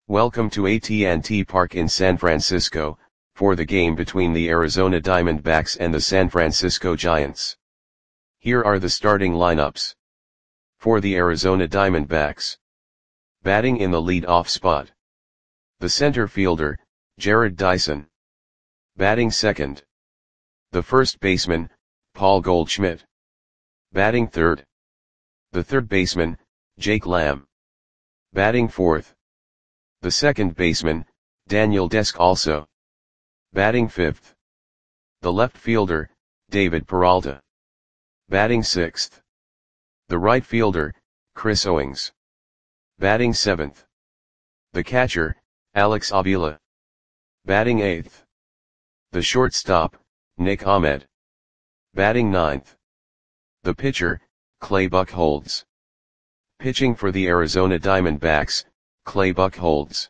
Welcome to AT&T Park in San Francisco, for the game between the Arizona Diamondbacks and the San Francisco Giants. Here are the starting lineups. For the Arizona Diamondbacks. Batting in the lead-off spot. The center fielder, Jarrod Dyson. Batting second. The first baseman, Paul Goldschmidt. Batting third. The third baseman, Jake Lamb. Batting fourth. The second baseman, Daniel Descalso. Batting fifth. The left fielder, David Peralta. Batting sixth. The right fielder, Chris Owings. Batting seventh. The catcher, Alex Avila. Batting eighth. The shortstop, Nick Ahmed. Batting ninth. The pitcher, Clay Buchholz. Pitching for the Arizona Diamondbacks, Clay Buchholz.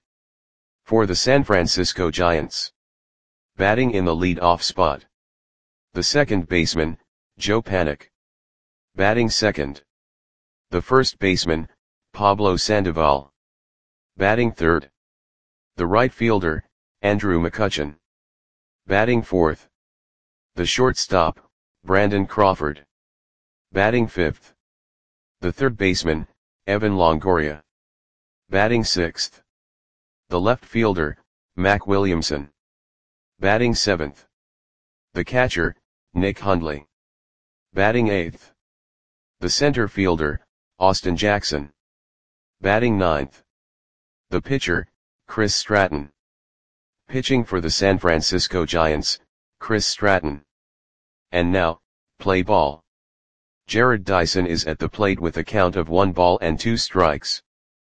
For the San Francisco Giants. Batting in the lead-off spot. The second baseman, Joe Panik. Batting second. The first baseman, Pablo Sandoval. Batting third. The right fielder, Andrew McCutchen. Batting fourth. The shortstop, Brandon Crawford. Batting fifth. The third baseman, Evan Longoria. Batting sixth. The left fielder, Mac Williamson. Batting seventh. The catcher, Nick Hundley. Batting eighth. The center fielder, Austin Jackson. Batting ninth. The pitcher, Chris Stratton. Pitching for the San Francisco Giants, Chris Stratton. And now, play ball. Jarrod Dyson is at the plate with a count of 1-2 strikes.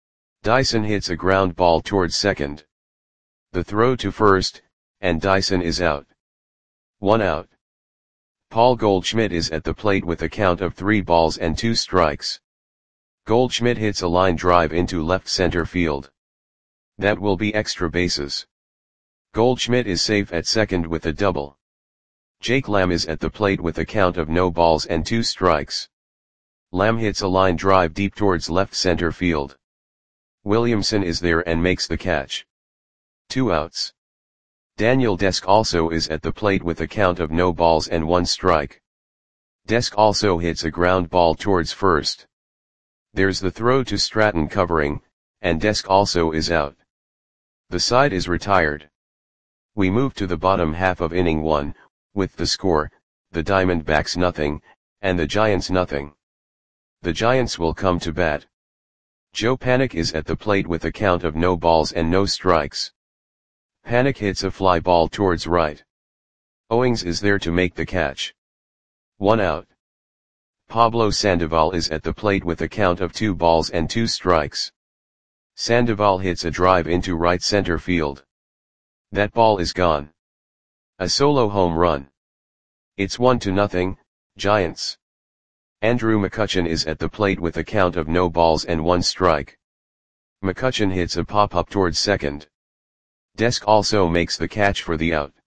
Dyson hits a ground ball towards second. The throw to first, and Dyson is out. 1 out. Paul Goldschmidt is at the plate with a count of 3-2 strikes. Goldschmidt hits a line drive into left center field. That will be extra bases. Goldschmidt is safe at second with a double. Jake Lamb is at the plate with a count of 0-2 strikes. Lamb hits a line drive deep towards left center field. Williamson is there and makes the catch. 2 outs. Daniel Descalso is at the plate with a count of 0-1 strike. Descalso hits a ground ball towards first. There's the throw to Stratton covering, and Descalso is out. The side is retired. We move to the bottom half of inning 1, with the score, the Diamondbacks 0, and the Giants 0. The Giants will come to bat. Joe Panik is at the plate with a count of 0 strikes. Panik hits a fly ball towards right. Owings is there to make the catch. 1 out. Pablo Sandoval is at the plate with a count of 2 strikes. Sandoval hits a drive into right center field. That ball is gone. A solo home run. It's 1-0, Giants. Andrew McCutchen is at the plate with a count of 0-1 strike. McCutchen hits a pop-up towards second. Descalso makes the catch for the out.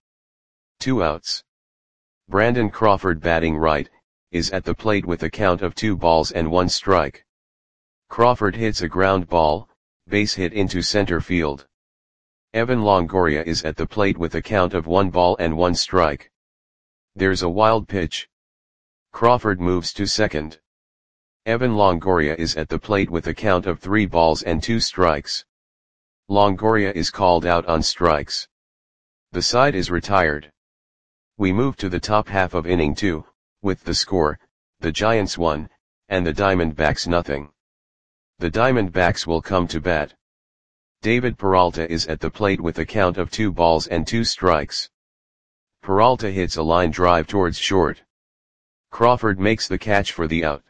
2 outs. Brandon Crawford batting right, is at the plate with a count of 2-1 strike. Crawford hits a ground ball, base hit into center field. Evan Longoria is at the plate with a count of 1-1 strike. There's a wild pitch. Crawford moves to second. Evan Longoria is at the plate with a count of 3-2 strikes. Longoria is called out on strikes. The side is retired. We move to the top half of inning 2, with the score, the Giants 1, and the Diamondbacks 0. The Diamondbacks will come to bat. David Peralta is at the plate with a count of 2-2 strikes. Peralta hits a line drive towards short. Crawford makes the catch for the out.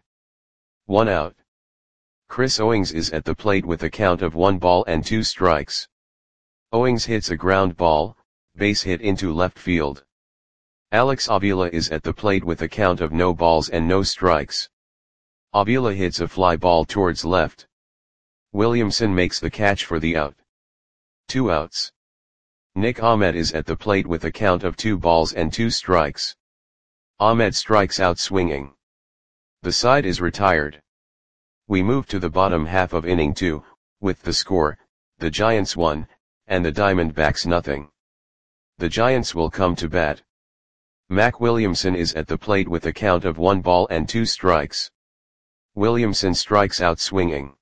1 out. Chris Owings is at the plate with a count of 1-2 strikes. Owings hits a ground ball, base hit into left field. Alex Avila is at the plate with a count of 0 strikes. Avila hits a fly ball towards left. Williamson makes the catch for the out. 2 outs. Nick Ahmed is at the plate with a count of 2-2 strikes. Ahmed strikes out swinging. The side is retired. We move to the bottom half of inning 2, with the score, the Giants 1, and the Diamondbacks nothing. The Giants will come to bat. Mac Williamson is at the plate with a count of 1 ball and 2 strikes. Williamson strikes out swinging.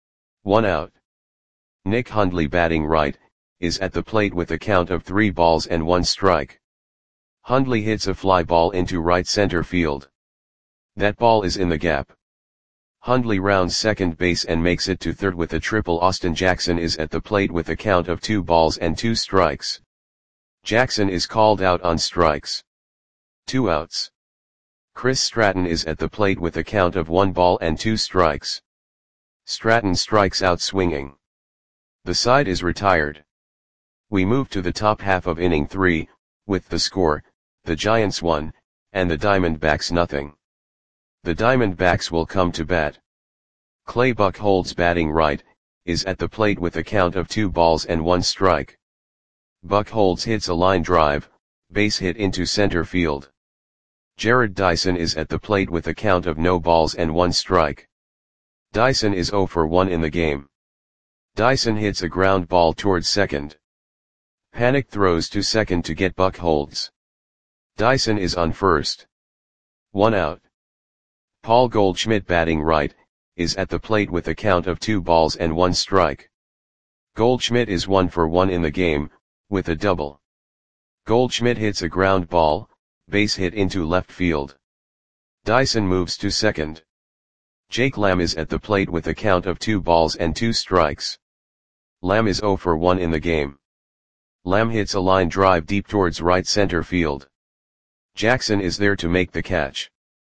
1 out. Nick Hundley batting right, is at the plate with a count of 3 balls and 1 strike. Hundley hits a fly ball into right center field. That ball is in the gap. Hundley rounds second base and makes it to third with a triple. Austin Jackson is at the plate with a count of 2 balls and 2 strikes. Jackson is called out on strikes. 2 outs. Chris Stratton is at the plate with a count of 1 ball and 2 strikes. Stratton strikes out swinging. The side is retired. We move to the top half of inning 3, with the score, the Giants 1, and the Diamondbacks nothing. The Diamondbacks will come to bat. Clay Buchholz batting right, is at the plate with a count of 2 balls and 1 strike. Buchholz hits a line drive, base hit into center field. Jared Dyson is at the plate with a count of no balls and 1 strike. Dyson is 0 for 1 in the game. Dyson hits a ground ball towards second. Panik throws to second to get Buchholz. Dyson is on first. 1 out. Paul Goldschmidt batting right, is at the plate with a count of 2 balls and 1 strike. Goldschmidt is 1 for 1 in the game, with a double. Goldschmidt hits a ground ball, base hit into left field. Dyson moves to second. Jake Lamb is at the plate with a count of 2 balls and 2 strikes. Lamb is 0 for 1 in the game. Lamb hits a line drive deep towards right center field. Jackson is there to make the catch.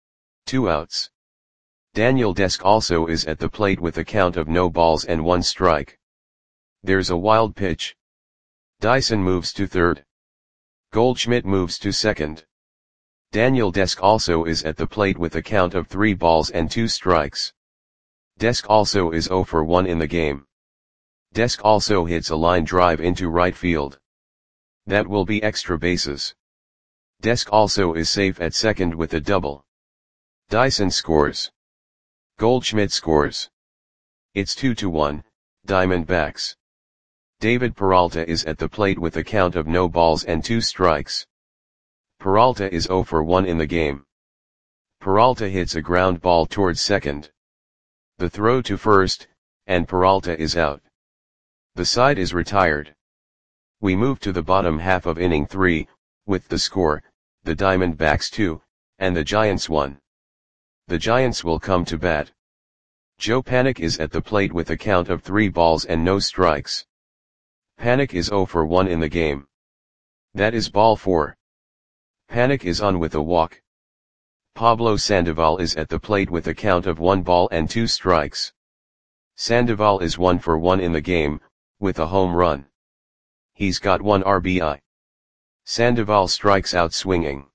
2 outs. Daniel Desk also is at the plate with a count of no balls and 1 strike. There's a wild pitch. Dyson moves to third. Goldschmidt moves to second. Daniel Desk also is at the plate with a count of 3 balls and 2 strikes. Desk also is 0 for 1 in the game. Desk also hits a line drive into right field. That will be extra bases. Desk also is safe at second with a double. Dyson scores. Goldschmidt scores. It's 2-1, Diamondbacks. David Peralta is at the plate with a count of no balls and 2 strikes. Peralta is 0 for 1 in the game. Peralta hits a ground ball towards second. The throw to first, and Peralta is out. The side is retired. We move to the bottom half of inning 3, with the score, the Diamondbacks 2, and the Giants 1. The Giants will come to bat. Joe Panik is at the plate with a count of 3 balls and no strikes. Panik is 0 for 1 in the game. That is ball 4. Panik is on with a walk. Pablo Sandoval is at the plate with a count of 1 ball and 2 strikes. Sandoval is 1 for 1 in the game, with a home run. He's got 1 RBI. Sandoval strikes out swinging.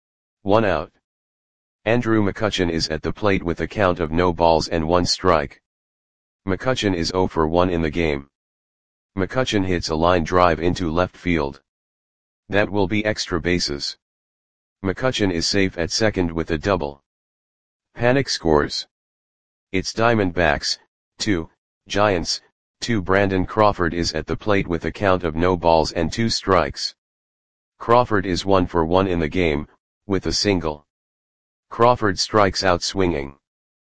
1 out. Andrew McCutchen is at the plate with a count of no balls and 1 strike. McCutchen is 0 for 1 in the game. McCutchen hits a line drive into left field. That will be extra bases. McCutchen is safe at second with a double. Panik scores. It's Diamondbacks, 2, Giants, 2. Brandon Crawford is at the plate with a count of no balls and 2 strikes. Crawford is 1 for 1 in the game, with a single. Crawford strikes out swinging.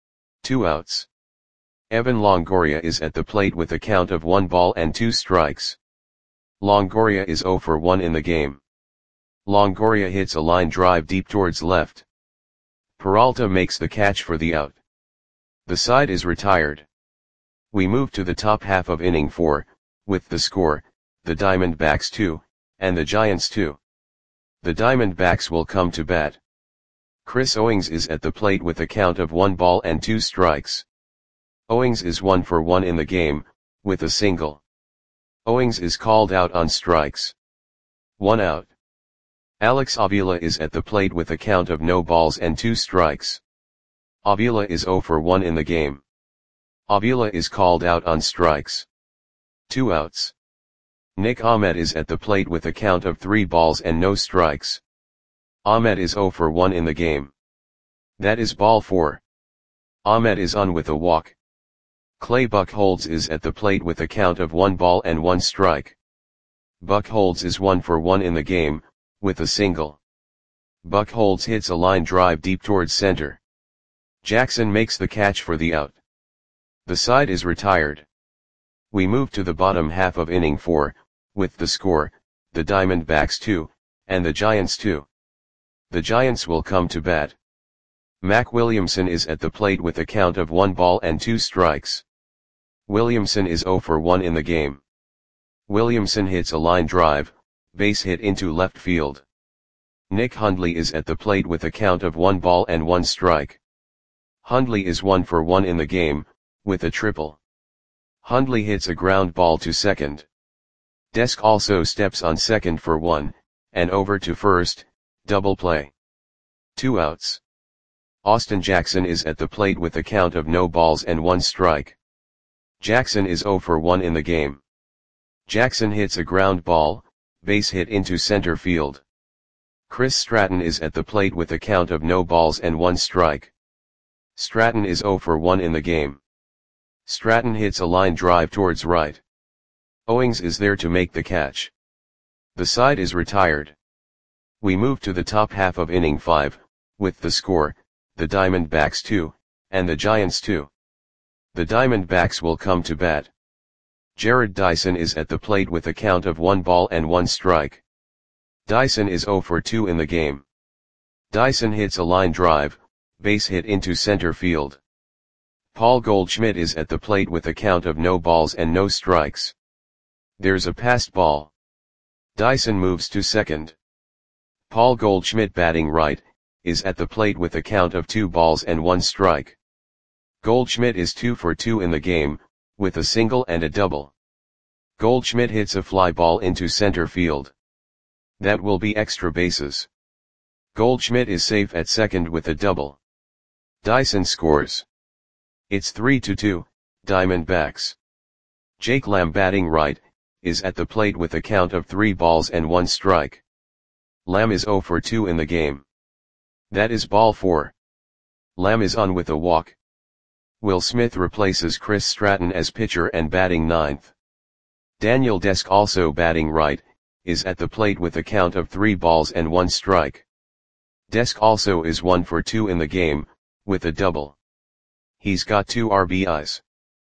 2 outs. Evan Longoria is at the plate with a count of 1 ball and 2 strikes. Longoria is 0 for 1 in the game. Longoria hits a line drive deep towards left. Peralta makes the catch for the out. The side is retired. We move to the top half of inning 4, with the score, the Diamondbacks 2, and the Giants 2. The Diamondbacks will come to bat. Chris Owings is at the plate with a count of 1 ball and 2 strikes. Owings is 1 for 1 in the game, with a single. Owings is called out on strikes. 1 out. Alex Avila is at the plate with a count of no balls and 2 strikes. Avila is 0 for 1 in the game. Avila is called out on strikes. 2 outs. Nick Ahmed is at the plate with a count of 3 balls and no strikes. Ahmed is 0 for 1 in the game. That is ball 4. Ahmed is on with a walk. Clay Buchholz is at the plate with a count of 1 ball and 1 strike. Buchholz is 1 for 1 in the game, with a single. Buchholz hits a line drive deep towards center. Jackson makes the catch for the out. The side is retired. We move to the bottom half of inning 4, with the score, the Diamondbacks 2, and the Giants 2. The Giants will come to bat. Mac Williamson is at the plate with a count of 1 ball and 2 strikes. Williamson is 0 for 1 in the game. Williamson hits a line drive, base hit into left field. Nick Hundley is at the plate with a count of 1 ball and 1 strike. Hundley is 1 for 1 in the game, with a triple. Hundley hits a ground ball to second. Desk also steps on second for 1, and over to first, double play. 2 outs. Austin Jackson is at the plate with a count of no balls and 1 strike. Jackson is 0 for 1 in the game. Jackson hits a ground ball, base hit into center field. Chris Stratton is at the plate with a count of no balls and 1 strike. Stratton is 0 for 1 in the game. Stratton hits a line drive towards right. Owings is there to make the catch. The side is retired. We move to the top half of inning 5, with the score, the Diamondbacks 2, and the Giants 2. The Diamondbacks will come to bat. Jared Dyson is at the plate with a count of 1 ball and 1 strike. Dyson is 0 for 2 in the game. Dyson hits a line drive, base hit into center field. Paul Goldschmidt is at the plate with a count of no balls and no strikes. There's a passed ball. Dyson moves to second. Paul Goldschmidt, batting right, is at the plate with a count of 2 balls and 1 strike. Goldschmidt is 2 for 2 in the game, with a single and a double. Goldschmidt hits a fly ball into center field. That will be extra bases. Goldschmidt is safe at second with a double. Dyson scores. It's 3-2, Diamondbacks. Jake Lamb, batting right, is at the plate with a count of 3 balls and 1 strike. Lamb is 0 for 2 in the game. That is ball 4. Lamb is on with a walk. Will Smith replaces Chris Stratton as pitcher and batting ninth. Daniel Desk, also batting right, is at the plate with a count of 3 balls and 1 strike. Desk also is 1 for 2 in the game, with a double. He's got 2 RBIs.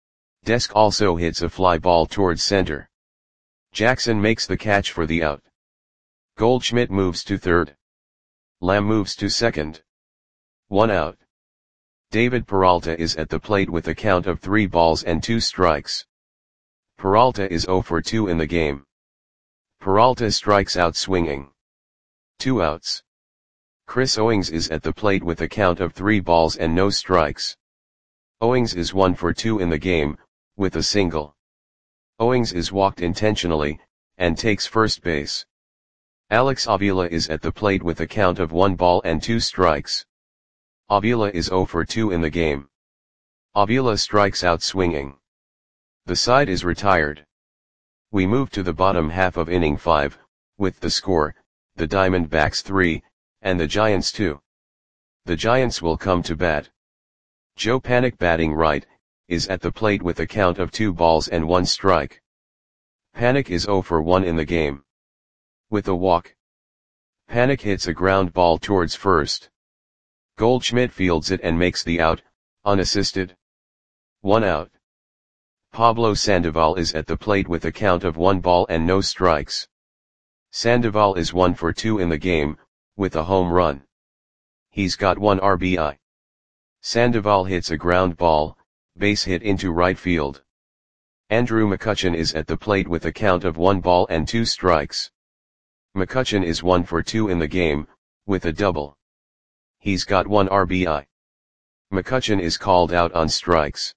Desk also hits a fly ball towards center. Jackson makes the catch for the out. Goldschmidt moves to third. Lamb moves to second. 1 out. David Peralta is at the plate with a count of 3 balls and 2 strikes. Peralta is 0 for 2 in the game. Peralta strikes out swinging. 2 outs. Chris Owings is at the plate with a count of 3 balls and no strikes. Owings is 1 for 2 in the game, with a single. Owings is walked intentionally, and takes first base. Alex Avila is at the plate with a count of 1 ball and 2 strikes. Avila is 0 for 2 in the game. Avila strikes out swinging. The side is retired. We move to the bottom half of inning 5, with the score, the Diamondbacks 3, and the Giants 2. The Giants will come to bat. Joe Panik, batting right, is at the plate with a count of 2 balls and 1 strike. Panik is 0 for 1 in the game. With a walk. Panik hits a ground ball towards first. Goldschmidt fields it and makes the out, unassisted. 1 out. Pablo Sandoval is at the plate with a count of 1 ball and no strikes. Sandoval is 1 for 2 in the game, with a home run. He's got 1 RBI. Sandoval hits a ground ball, base hit into right field. Andrew McCutchen is at the plate with a count of 1 ball and 2 strikes. McCutchen is 1 for 2 in the game, with a double. He's got 1 RBI. McCutchen is called out on strikes.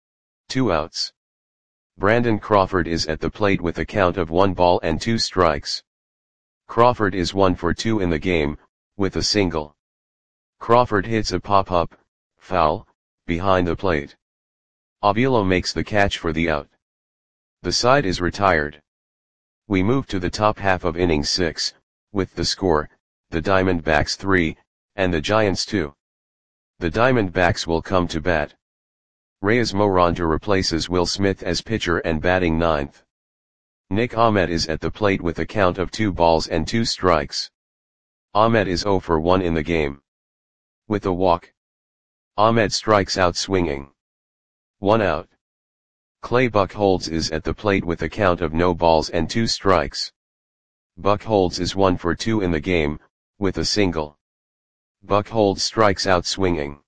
2 outs. Brandon Crawford is at the plate with a count of 1 ball and 2 strikes. Crawford is 1 for 2 in the game, with a single. Crawford hits a pop-up, foul, behind the plate. Avila makes the catch for the out. The side is retired. We move to the top half of inning 6, with the score, the Diamondbacks 3, and the Giants 2. The Diamondbacks will come to bat. Reyes Moronta replaces Will Smith as pitcher and batting ninth. Nick Ahmed is at the plate with a count of 2 balls and 2 strikes. Ahmed is 0 for 1 in the game. With a walk, Ahmed strikes out swinging. 1 out. Clay Buchholz is at the plate with a count of no balls and 2 strikes. Buchholz is 1 for 2 in the game, with a single. Buchholz strikes out swinging.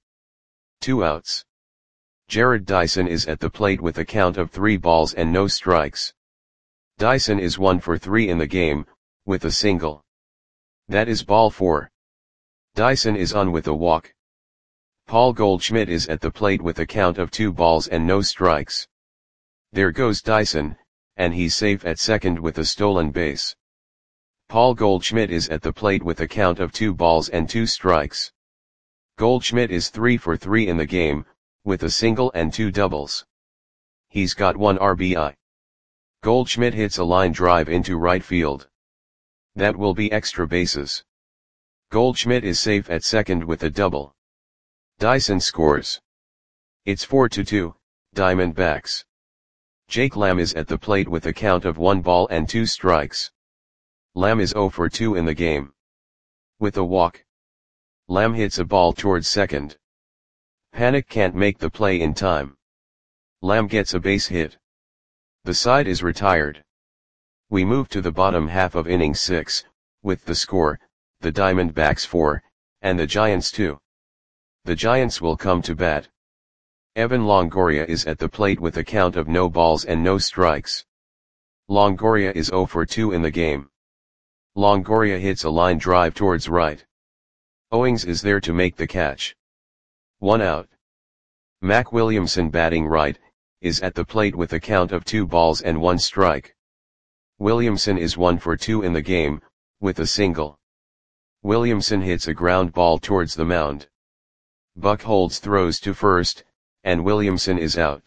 2 outs. Jared Dyson is at the plate with a count of 3 balls and no strikes. Dyson is 1 for 3 in the game, with a single. That is ball 4. Dyson is on with a walk. Paul Goldschmidt is at the plate with a count of 2 balls and no strikes. There goes Dyson, and he's safe at second with a stolen base. Paul Goldschmidt is at the plate with a count of 2 balls and 2 strikes. Goldschmidt is 3 for 3 in the game, with a single and 2 doubles. He's got 1 RBI. Goldschmidt hits a line drive into right field. That will be extra bases. Goldschmidt is safe at second with a double. Dyson scores. It's 4-2, Diamondbacks. Jake Lamb is at the plate with a count of 1 ball and 2 strikes. Lamb is 0 for 2 in the game. With a walk, Lamb hits a ball towards second. Panik can't make the play in time. Lamb gets a base hit. The side is retired. We move to the bottom half of inning 6, with the score, the Diamondbacks 4, and the Giants 2. The Giants will come to bat. Evan Longoria is at the plate with a count of no balls and no strikes. Longoria is 0 for 2 in the game. Longoria hits a line drive towards right. Owings is there to make the catch. 1 out. Mac Williamson, batting right, is at the plate with a count of 2 balls and 1 strike. Williamson is 1 for 2 in the game, with a single. Williamson hits a ground ball towards the mound. Buchholz throws to first, and Williamson is out.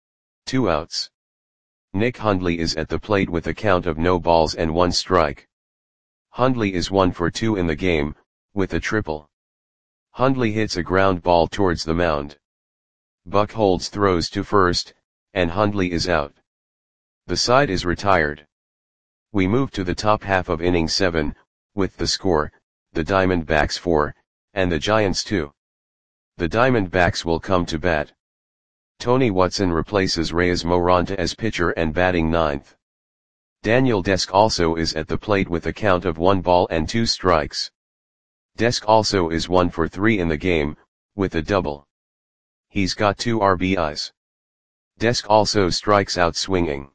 2 outs. Nick Hundley is at the plate with a count of no balls and 1 strike. Hundley is 1 for 2 in the game, with a triple. Hundley hits a ground ball towards the mound. Buchholz throws to first, and Hundley is out. The side is retired. We move to the top half of inning 7, with the score, the Diamondbacks 4, and the Giants 2. The Diamondbacks will come to bat. Tony Watson replaces Reyes Moronta as pitcher and batting ninth. Daniel Desk also is at the plate with a count of 1 ball and 2 strikes. Desk also is 1 for 3 in the game, with a double. He's got 2 RBIs. Desk also strikes out swinging.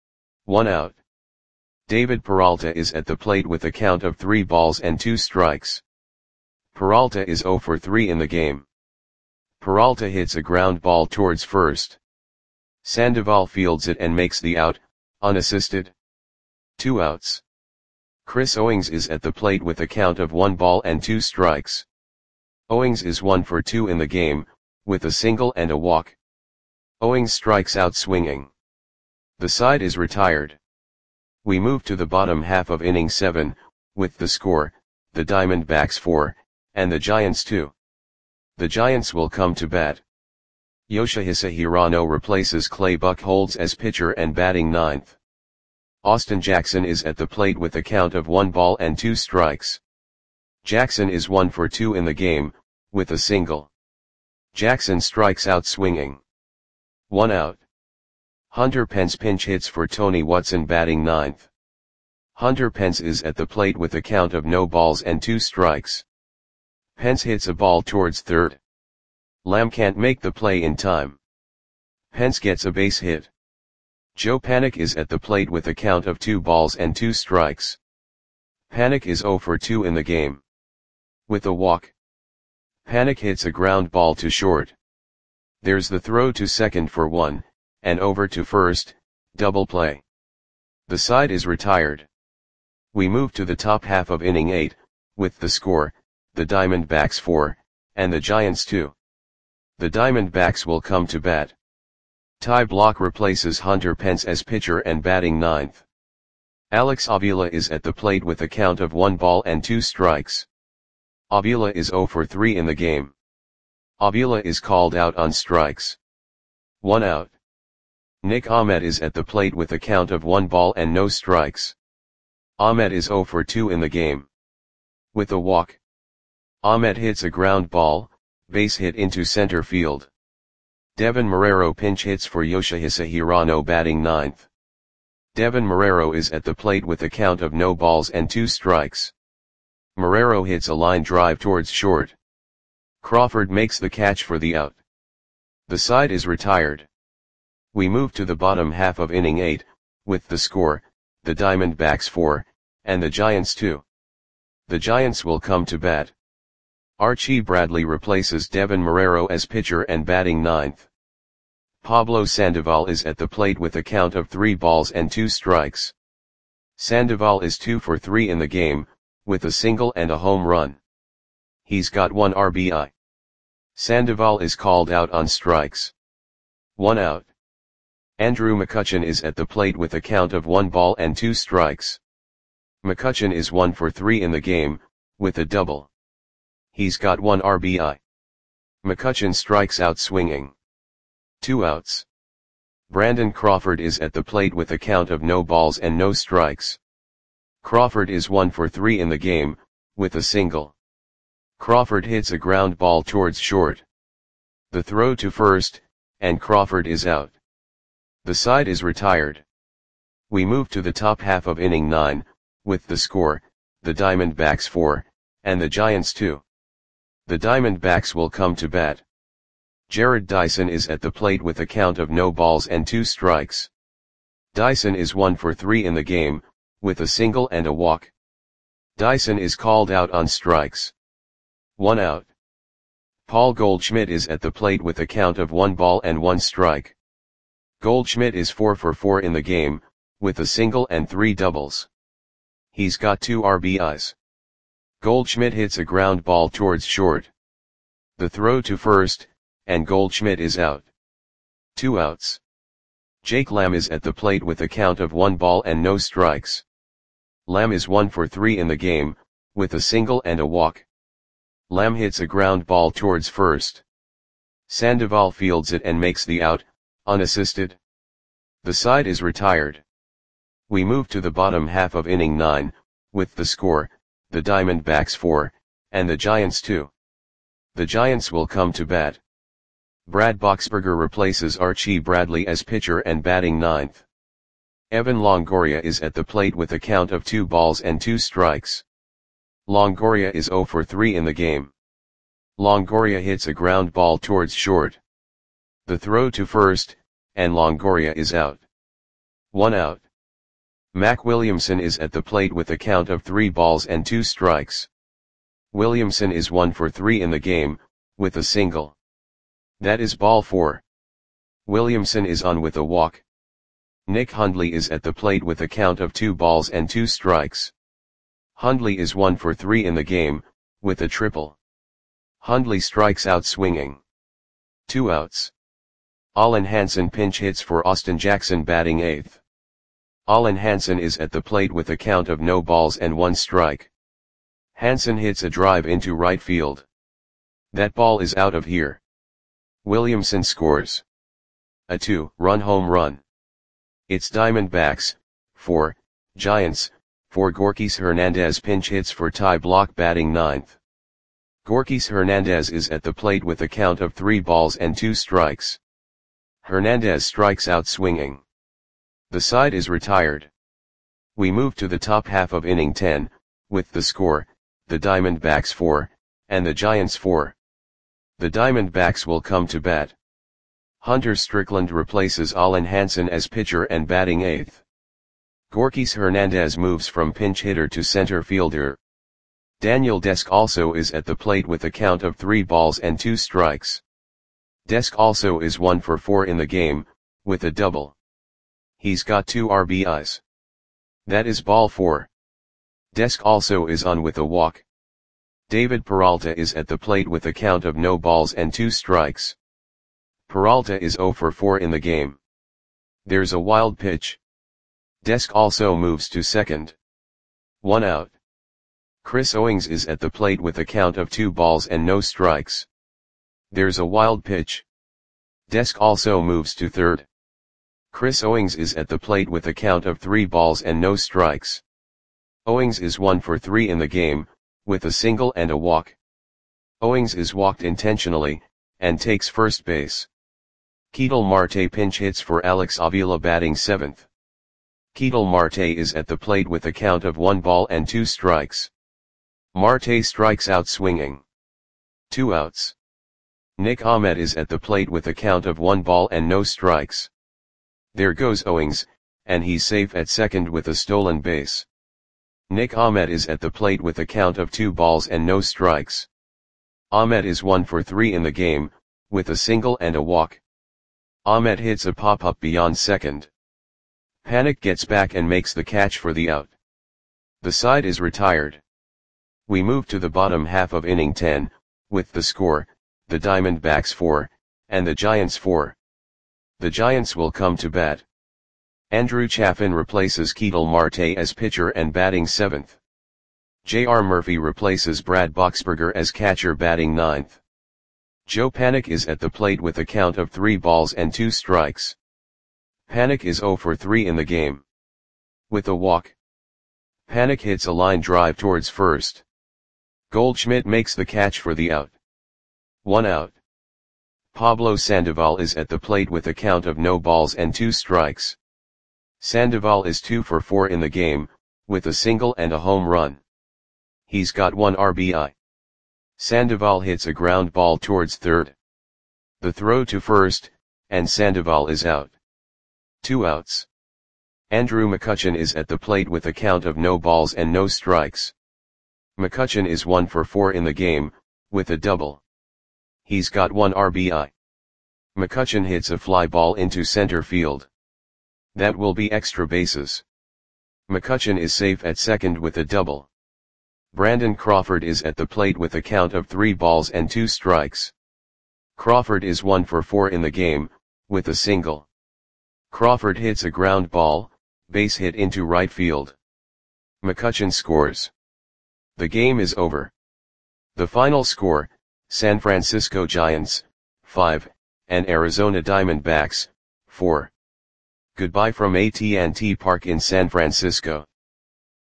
1 out. David Peralta is at the plate with a count of 3 balls and 2 strikes. Peralta is 0 for 3 in the game. Peralta hits a ground ball towards first. Sandoval fields it and makes the out, unassisted. 2 outs. Chris Owings is at the plate with a count of 1 ball and 2 strikes. Owings is 1 for 2 in the game, with a single and a walk. Owings strikes out swinging. The side is retired. We move to the bottom half of inning 7, with the score, the Diamondbacks 4, and the Giants 2. The Giants will come to bat. Yoshihisa Hirano replaces Clay Buchholz as pitcher and batting ninth. Austin Jackson is at the plate with a count of 1 ball and 2 strikes. Jackson is 1 for 2 in the game, with a single. Jackson strikes out swinging. 1 out. Hunter Pence pinch hits for Tony Watson, batting ninth. Hunter Pence is at the plate with a count of no balls and 2 strikes. Pence hits a ball towards third. Lamb can't make the play in time. Pence gets a base hit. Joe Panik is at the plate with a count of 2 balls and 2 strikes. Panik is 0 for 2 in the game. With a walk, Panik hits a ground ball to short. There's the throw to second for 1, and over to first, double play. The side is retired. We move to the top half of inning 8, with the score, the Diamondbacks 4, and the Giants 2. The Diamondbacks will come to bat. Ty Blach replaces Hunter Pence as pitcher and batting ninth. Alex Avila is at the plate with a count of 1 ball and 2 strikes. Avila is 0 for 3 in the game. Avila is called out on strikes. 1 out. Nick Ahmed is at the plate with a count of 1 ball and no strikes. Ahmed is 0 for 2 in the game. With a walk. Ahmed hits a ground ball, base hit into center field. Devin Marrero pinch hits for Yoshihisa Hirano batting 9th. Devin Marrero is at the plate with a count of no balls and 2 strikes. Marrero hits a line drive towards short. Crawford makes the catch for the out. The side is retired. We move to the bottom half of inning 8, with the score, the Diamondbacks 4, and the Giants 2. The Giants will come to bat. Archie Bradley replaces Devin Marrero as pitcher and batting 9th. Pablo Sandoval is at the plate with a count of 3 balls and 2 strikes. Sandoval is 2 for 3 in the game, with a single and a home run. He's got 1 RBI. Sandoval is called out on strikes. 1 out. Andrew McCutchen is at the plate with a count of 1 ball and 2 strikes. McCutchen is 1 for 3 in the game, with a double. He's got 1 RBI. McCutchen strikes out swinging. 2 outs. Brandon Crawford is at the plate with a count of no balls and no strikes. Crawford is 1 for 3 in the game, with a single. Crawford hits a ground ball towards short. The throw to first, and Crawford is out. The side is retired. We move to the top half of inning 9, with the score, the Diamondbacks 4, and the Giants 2. The Diamondbacks will come to bat. Jared Dyson is at the plate with a count of no balls and 2 strikes. Dyson is 1 for 3 in the game, with a single and a walk. Dyson is called out on strikes. 1 out. Paul Goldschmidt is at the plate with a count of 1 ball and 1 strike. Goldschmidt is 4 for 4 in the game, with a single and 3 doubles. He's got 2 RBIs. Goldschmidt hits a ground ball towards short. The throw to first, and Goldschmidt is out. 2 outs. Jake Lamb is at the plate with a count of 1 ball and no strikes. Lamb is 1 for 3 in the game, with a single and a walk. Lamb hits a ground ball towards first. Sandoval fields it and makes the out, unassisted. The side is retired. We move to the bottom half of inning 9, with the score, the Diamondbacks 4, and the Giants 2. The Giants will come to bat. Brad Boxberger replaces Archie Bradley as pitcher and batting 9th. Evan Longoria is at the plate with a count of 2 balls and 2 strikes. Longoria is 0 for 3 in the game. Longoria hits a ground ball towards short. The throw to first, and Longoria is out. 1 out. Mac Williamson is at the plate with a count of 3 balls and 2 strikes. Williamson is 1 for 3 in the game, with a single. That is ball 4. Williamson is on with a walk. Nick Hundley is at the plate with a count of 2 balls and 2 strikes. Hundley is 1 for 3 in the game, with a triple. Hundley strikes out swinging. 2 outs. Allen Hansen pinch hits for Austin Jackson batting 8th. Allen Hansen is at the plate with a count of no balls and 1 strike. Hansen hits a drive into right field. That ball is out of here. Williamson scores a 2-run home run. It's Diamondbacks 4, Giants 4. Gorkys Hernandez pinch hits for Ty Blach batting 9th. Gorkys Hernandez is at the plate with a count of 3 balls and 2 strikes. Hernandez strikes out swinging. The side is retired. We move to the top half of inning 10, with the score, the Diamondbacks 4, and the Giants 4. The Diamondbacks will come to bat. Hunter Strickland replaces Allen Hansen as pitcher and batting 8th. Gorkys Hernandez moves from pinch hitter to center fielder. Daniel Desk also is at the plate with a count of 3 balls and 2 strikes. Desk also is 1 for 4 in the game, with a double. He's got 2 RBIs. That is ball 4. Desk also is on with a walk. David Peralta is at the plate with a count of no balls and 2 strikes. Peralta is 0 for 4 in the game. There's a wild pitch. Desk also moves to second. 1 out. Chris Owings is at the plate with a count of 2 balls and no strikes. There's a wild pitch. Desk also moves to third. Chris Owings is at the plate with a count of 3 balls and no strikes. Owings is 1 for 3 in the game, with a single and a walk. Owings is walked intentionally, and takes first base. Ketel Marte pinch hits for Alex Avila batting 7th. Ketel Marte is at the plate with a count of 1 ball and 2 strikes. Marte strikes out swinging. 2 outs. Nick Ahmed is at the plate with a count of 1 ball and no strikes. There goes Owings, and he's safe at second with a stolen base. Nick Ahmed is at the plate with a count of 2 balls and no strikes. Ahmed is 1 for 3 in the game, with a single and a walk. Ahmed hits a pop-up beyond second. Panik gets back and makes the catch for the out. The side is retired. We move to the bottom half of inning 10, with the score, the Diamondbacks 4, and the Giants 4. The Giants will come to bat. Andrew Chafin replaces Ketel Marte as pitcher and batting 7th. J.R. Murphy replaces Brad Boxberger as catcher batting 9th. Joe Panik is at the plate with a count of 3 balls and 2 strikes. Panik is 0 for 3 in the game. With a walk. Panik hits a line drive towards first. Goldschmidt makes the catch for the out. 1 out. Pablo Sandoval is at the plate with a count of no balls and 2 strikes. Sandoval is 2 for 4 in the game, with a single and a home run. He's got 1 RBI. Sandoval hits a ground ball towards third. The throw to first, and Sandoval is out. 2 outs. Andrew McCutchen is at the plate with a count of no balls and no strikes. McCutchen is 1 for 4 in the game, with a double. He's got 1 RBI. McCutchen hits a fly ball into center field. That will be extra bases. McCutchen is safe at second with a double. Brandon Crawford is at the plate with a count of 3 balls and 2 strikes. Crawford is 1 for 4 in the game, with a single. Crawford hits a ground ball, base hit into right field. McCutchen scores. The game is over. The final score, San Francisco Giants, 5, and Arizona Diamondbacks, 4. Goodbye from AT&T Park in San Francisco.